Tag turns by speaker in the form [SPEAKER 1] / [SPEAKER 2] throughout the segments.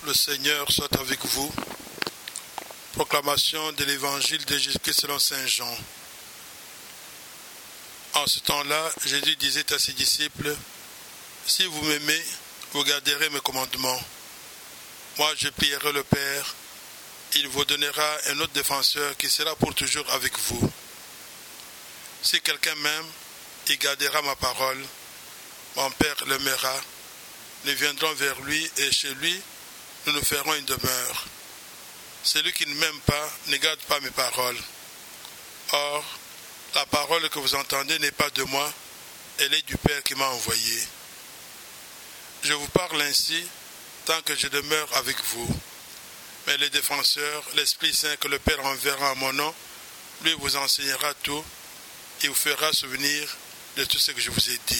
[SPEAKER 1] Le Seigneur soit avec vous. Proclamation de l'évangile de Jésus-Christ selon saint Jean. En ce temps-là, Jésus disait à ses disciples, « Si vous m'aimez, vous garderez mes commandements. Moi, je prierai le Père, il vous donnera un autre défenseur qui sera pour toujours avec vous. Si quelqu'un m'aime, il gardera ma parole. Mon Père l'aimera. Nous viendrons vers lui et chez lui, nous nous ferons une demeure. Celui qui ne m'aime pas ne garde pas mes paroles. Or, la parole que vous entendez n'est pas de moi, elle est du Père qui m'a envoyé. Je vous parle ainsi tant que je demeure avec vous. Mais le défenseur, l'Esprit Saint que le Père enverra en mon nom, lui vous enseignera tout et vous fera souvenir de tout ce que je vous ai dit. »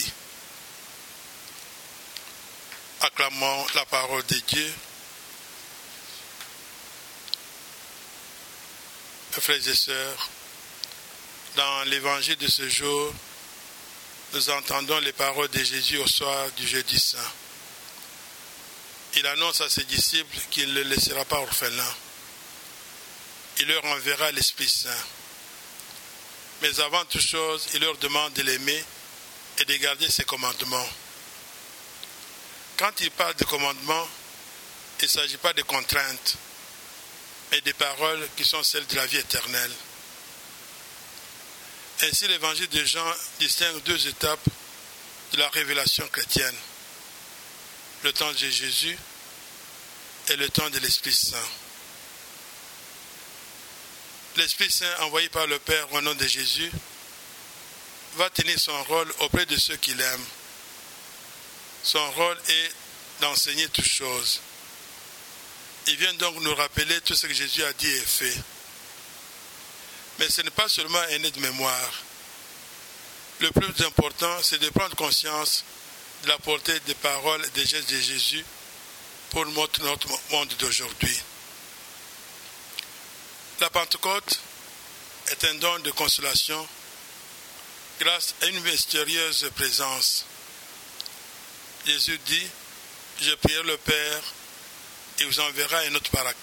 [SPEAKER 1] Acclamons la parole de Dieu. Frères et sœurs, dans l'évangile de ce jour, nous entendons les paroles de Jésus au soir du jeudi saint. Il annonce à ses disciples qu'il ne les laissera pas orphelins. Il leur enverra l'Esprit Saint. Mais avant toute chose, il leur demande de l'aimer et de garder ses commandements. Quand il parle de commandements, il ne s'agit pas de contraintes, mais des paroles qui sont celles de la vie éternelle. Ainsi, l'évangile de Jean distingue deux étapes de la révélation chrétienne. Le temps de Jésus et le temps de l'Esprit Saint. L'Esprit Saint, envoyé par le Père au nom de Jésus, va tenir son rôle auprès de ceux qu'il aime. Son rôle est d'enseigner toutes choses. Il vient donc nous rappeler tout ce que Jésus a dit et fait. Mais ce n'est pas seulement un aide-mémoire. Le plus important, c'est de prendre conscience de la portée des paroles et des gestes de Jésus pour notre monde d'aujourd'hui. La Pentecôte est un don de consolation grâce à une mystérieuse présence. Jésus dit, « Je prierai le Père, il vous enverra un autre paraclet. »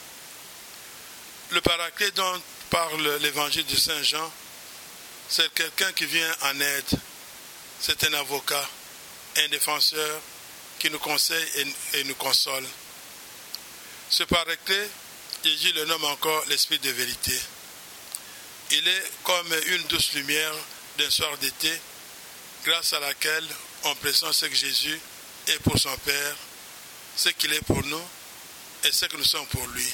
[SPEAKER 1] Le paraclet dont parle l'évangile de saint Jean, c'est quelqu'un qui vient en aide. C'est un avocat, un défenseur qui nous conseille et nous console. Ce paraclet, Jésus le nomme encore l'Esprit de vérité. Il est comme une douce lumière d'un soir d'été, grâce à laquelle on pressent ce que Jésus est pour son Père, ce qu'il est pour nous et ce que nous sommes pour lui.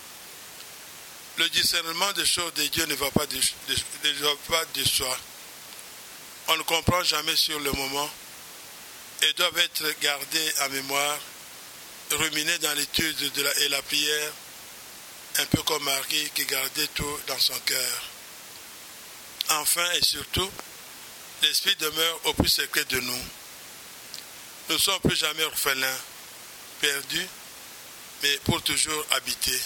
[SPEAKER 1] Le discernement des choses de Dieu ne va pas de soi. On ne comprend jamais sur le moment et doivent être gardés en mémoire, ruminés dans l'étude et la prière, un peu comme Marie qui gardait tout dans son cœur. Enfin et surtout, l'Esprit demeure au plus secret de nous. Nous ne sommes plus jamais orphelins, perdus, mais pour toujours habités.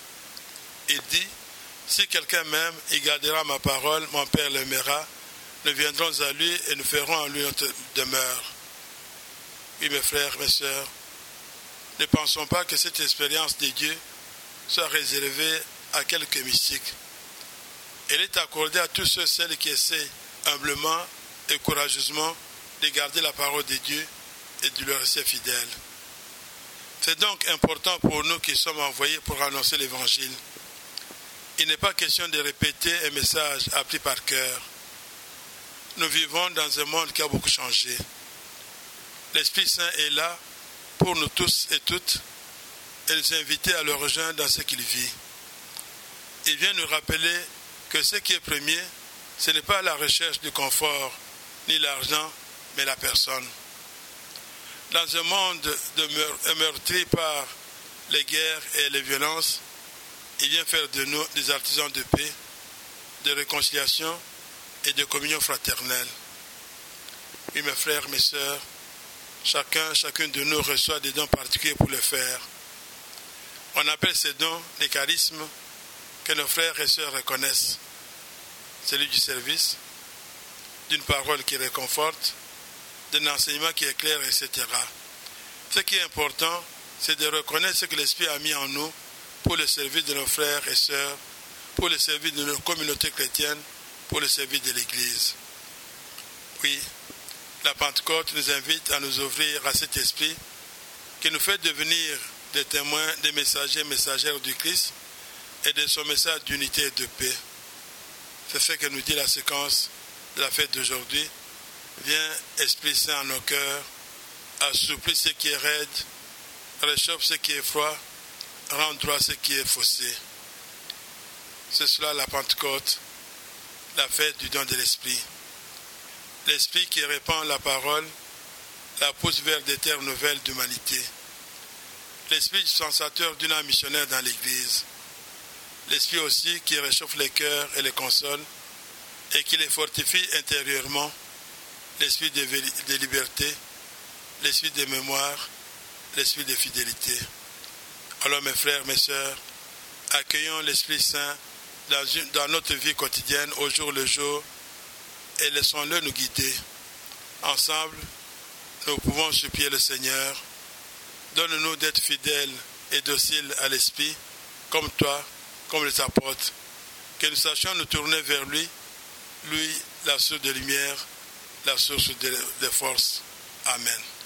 [SPEAKER 1] Il dit, « Si quelqu'un m'aime, il gardera ma parole, mon Père l'aimera, nous viendrons à lui et nous ferons en lui notre demeure. » Oui, mes frères, mes sœurs, ne pensons pas que cette expérience de Dieu soit réservée à quelques mystiques. Elle est accordée à tous ceux et celles qui essaient humblement et courageusement de garder la parole de Dieu et de lui rester fidèles. C'est donc important pour nous qui sommes envoyés pour annoncer l'Évangile. Il n'est pas question de répéter un message appris par cœur. Nous vivons dans un monde qui a beaucoup changé. L'Esprit Saint est là pour nous tous et toutes et nous inviter à le rejoindre dans ce qu'il vit. Il vient nous rappeler que ce qui est premier, ce n'est pas la recherche du confort ni l'argent, mais la personne. Dans un monde meurtri par les guerres et les violences, il vient faire de nous des artisans de paix, de réconciliation et de communion fraternelle. Oui, mes frères, mes sœurs, chacune de nous reçoit des dons particuliers pour le faire. On appelle ces dons les charismes que nos frères et sœurs reconnaissent. Celui du service, d'une parole qui réconforte, d'un enseignement qui éclaire, etc. Ce qui est important, c'est de reconnaître ce que l'Esprit a mis en nous pour le service de nos frères et sœurs, pour le service de nos communautés chrétiennes, pour le service de l'Église. Oui, la Pentecôte nous invite à nous ouvrir à cet esprit qui nous fait devenir des témoins, des messagers, messagères du Christ et de son message d'unité et de paix. C'est ce que nous dit la séquence de la fête d'aujourd'hui. Viens, Esprit Saint, en nos cœurs, assouplis ce qui est raide, réchauffe ce qui est froid, rend droit ce qui est faussé. C'est cela la Pentecôte, la fête du don de l'Esprit. L'Esprit qui répand la parole, la pousse vers des terres nouvelles d'humanité. L'Esprit dispensateur d'une âme missionnaire dans l'Église. L'Esprit aussi qui réchauffe les cœurs et les console et qui les fortifie intérieurement. L'Esprit de liberté, l'Esprit de mémoire, l'Esprit de fidélité. Alors mes frères, mes sœurs, accueillons l'Esprit Saint dans notre vie quotidienne, au jour le jour, et laissons-le nous guider. Ensemble, nous pouvons supplier le Seigneur. Donne-nous d'être fidèles et dociles à l'Esprit, comme toi, comme les apôtres, que nous sachions nous tourner vers lui, la source de lumière, la source de force. Amen.